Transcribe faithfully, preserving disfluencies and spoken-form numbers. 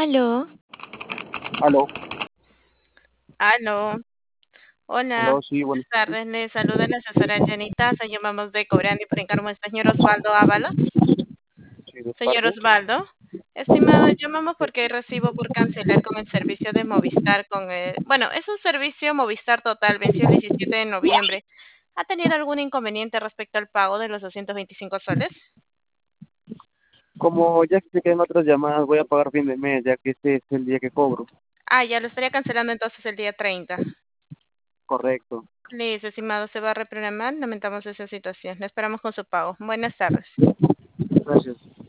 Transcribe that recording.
Aló, Aló, aló. Hola, aló, sí, buenas buenas tardes. tardes. Le saluda la asesora Jenny Taza. Llamamos de Cobrando y por encargo del señor Osvaldo Ábalos. Sí, de Señor parte. Osvaldo, estimado, llamamos Sí. porque hay recibo por cancelar con el servicio de Movistar. Con el, bueno, es un servicio Movistar Total, venció el diecisiete de noviembre. ¿Ha tenido algún inconveniente respecto al pago de los doscientos veinticinco soles? Como ya expliqué en otras llamadas, voy a pagar fin de mes, ya que este es el día que cobro. Ah, ya lo estaría cancelando entonces el día treinta. Correcto. Listo, estimado, se va a reprogramar. Lamentamos esa situación. Le esperamos con su pago. Buenas tardes. Gracias.